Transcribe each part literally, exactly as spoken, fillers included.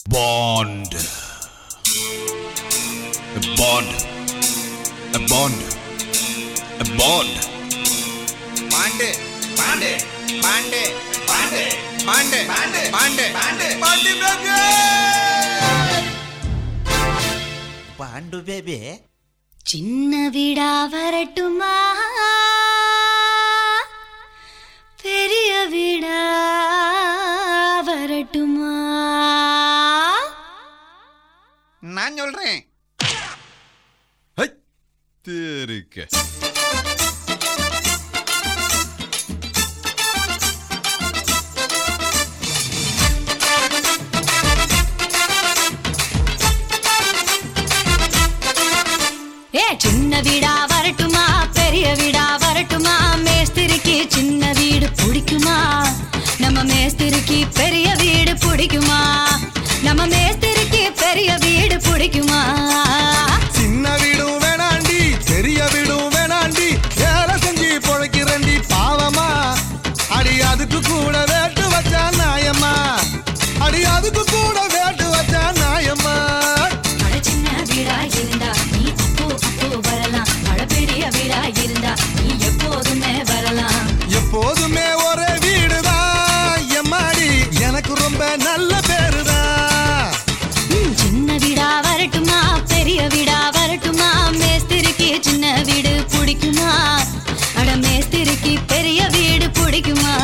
Bond. A bond. A bond. A bond. Bond. Bond. Bond. Bond. Bond. Bond. Bond. Bond. Bond baby. Bond baby. சின்ன வீடா வரட்டுமா பெரிய வீடா வரட்டுமா? நான் சொல்றேன். தெருக்கு ஏ சின்ன வீடா வரட்டுமா பெரிய வீடா வரட்டுமா? மேஸ்திரிக்கு சின்ன வீடு பிடிக்குமா? நம்ம மேஸ்திரிக்கு பெரிய வீடு பிடிக்குமா? நம்ம மேஸ்திரிக்கு பெரிய வீடு பிடிக்குமா? சின்ன வீடும் வேணாண்டி பெரிய வீடும் வேணாண்டி வேலை செஞ்சு பொழைக்கிறண்டி பாவமா. அடி அதுக்கு கூட வேட்டு வச்சா நாயம்மா. அடி அதுக்கு கூட வேட்டு வச்சா நாயம்மா. அட சின்ன வீடா இருந்தா நீ அப்போ அப்போ வரலாம். அட பெரிய வீடா இருந்தா நீ எப்போதுமே வரலாம். எப்போதுமே ஒரே வீடுதான் எம்மாடி எனக்கு ரொம்ப நல்ல பேருதான். ம், சின்ன வீடா வரட்டுமா பெரிய வீடா வரட்டுமா? மேஸ்திரிக்கு சின்ன வீடு பிடிக்குமா? அட மேஸ்திரிக்கு பெரிய வீடு பிடிக்குமா?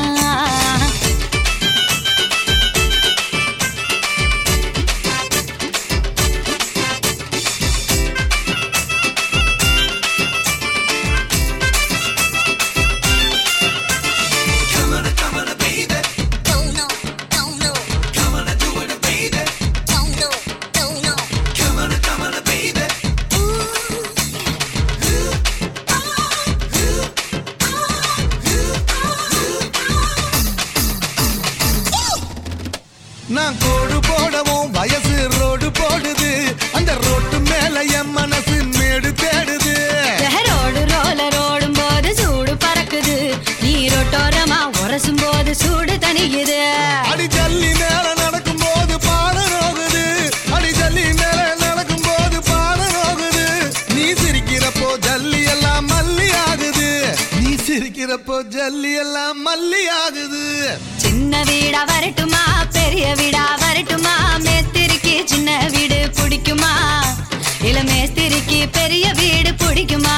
நான் கோடு போடவும் வயசு ரோடு போடுது. அந்த ரோட்டு மேல என் மனசு மேடு தேடுது. ரோடு ரோலர் ஓடும் போது சூடு பறக்குது. நீரோட்டோரமா உரசும் போது சூடு தணியுது. அடி ஜல்லி மேல நடக்கும் போது பாட ரோகுது. அடி ஜல்லி மேல நடக்கும் போது பாட ரோகுது. நீ சிரிக்கிறப்போ ஜல்லி எல்லாம் மல்லி ஆகுது. நீ சிரிக்கிறப்போ ஜல்லி எல்லாம் மல்லி ஆகுது. சின்ன வீடா வரட்டுமா பெரிய வீடா வரட்டுமா? மேஸ்திரிக்கு சின்ன வீடு பிடிக்குமா? இல்ல மேஸ்திரிக்கு பெரிய வீடு பிடிக்குமா?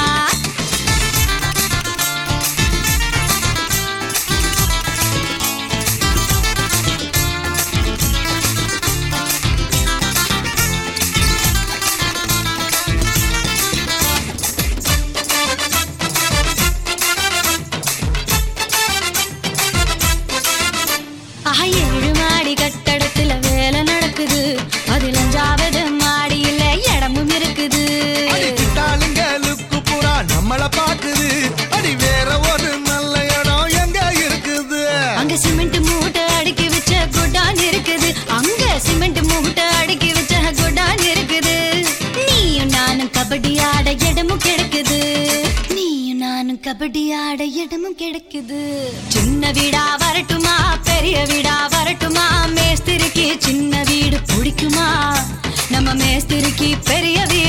ஆஹா, ஏழு மாடி கட்டடத்துல வேலை நடக்குது. அதுல அஞ்சாவது மாடியில இடமும் இருக்குது. அடி கிட்டாளுங்க லுக்கு புறா நம்மள பாக்குது. அடி வேற ஒரு நல்ல இடம் எங்க இருக்குது? அங்க சிமெண்ட் மூட்டை அடுக்கி வச்ச குடான் இருக்குது. அங்க சிமெண்ட் மூட்டை அடுக்கி வச்ச குடான் இருக்குது. நீயும் நானும் கபடி ஆட இடமும் கிடைக்குது. நீயும் நானும் கபடி ஆட இடமும் கிடைக்குது. சின்ன வீடா வரட்டுமா பெரிய வீடா வரட்டுமா? மேஸ்திரிக்கு சின்ன வீடு பிடிக்குமா? நம்ம மேஸ்திரிக்கு பெரிய வீடு